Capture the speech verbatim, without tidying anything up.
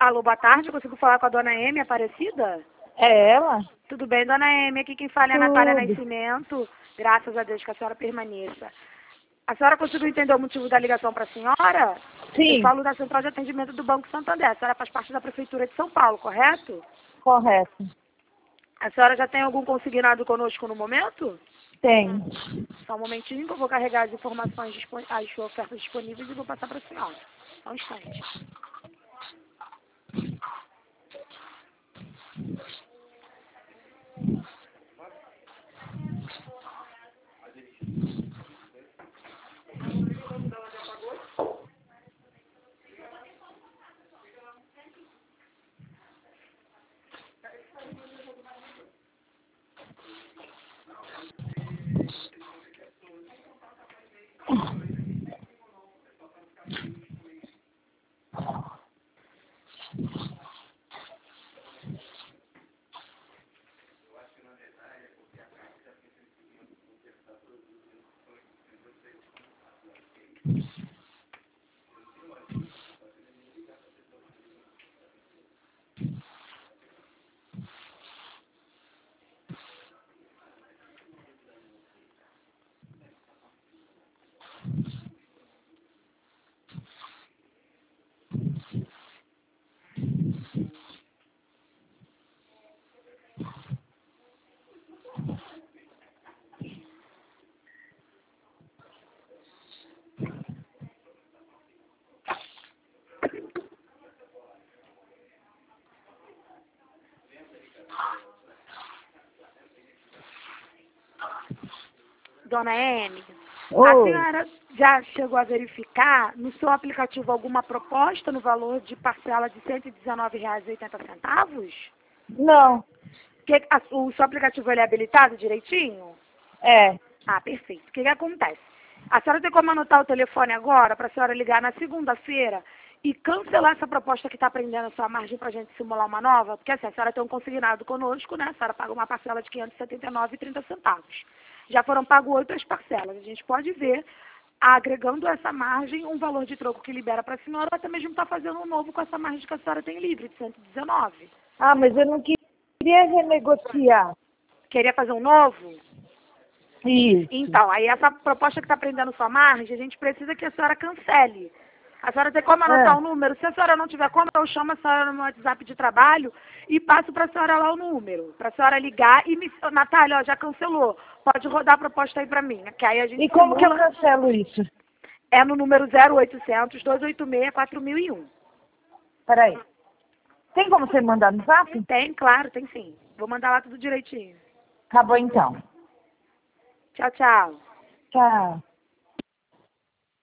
Alô, boa tarde, eu consigo falar com a dona Amy Aparecida? É ela? Tudo bem, dona Amy? Aqui quem fala é a Tudo. Natália Nascimento. Graças a Deus que a senhora permaneça. A senhora conseguiu entender o motivo da ligação para a senhora? Sim. Eu falo da Central de Atendimento do Banco Santander. A senhora faz parte da Prefeitura de São Paulo, correto? Correto. A senhora já tem algum consignado conosco no momento? Tem. Só um momentinho que eu vou carregar as informações, dispo- as ofertas disponíveis e vou passar para a senhora. Só um instante. Dona Amy, a Oi. senhora já chegou a verificar no seu aplicativo alguma proposta no valor de parcela de cento e dezenove reais e oitenta centavos? Não. Que, a- o seu aplicativo ele é habilitado direitinho? É. Ah, perfeito. O que, que acontece? A senhora tem como anotar o telefone agora para a senhora ligar na segunda-feira e cancelar essa proposta que está prendendo a sua margem para a gente simular uma nova? Porque assim, a senhora tem um consignado conosco, né? A senhora paga uma parcela de quinhentos e setenta e nove reais e trinta centavos. Já foram pagas outras parcelas. A gente pode ver, agregando essa margem, um valor de troco que libera para a senhora, ou até mesmo está fazendo um novo com essa margem que a senhora tem livre, de cento e dezenove. Ah, mas eu não queria renegociar. Queria fazer um novo? Isso. Então, aí essa proposta que está prendendo sua margem, a gente precisa que a senhora cancele. A senhora tem como anotar É. o número? Se a senhora não tiver como, eu chamo a senhora no WhatsApp de trabalho e passo para a senhora lá o número. Para a senhora ligar e me... Natália, ó, já cancelou. Pode rodar a proposta aí para mim. Que aí a gente E como que eu simula. cancelo isso? É no número zero oitocentos, duzentos e oitenta e seis, quatro mil e um. Peraí. Tem como você mandar no zap? Tem, claro, tem sim. Vou mandar lá tudo direitinho. Tá bom, então. Tchau, tchau. Tchau.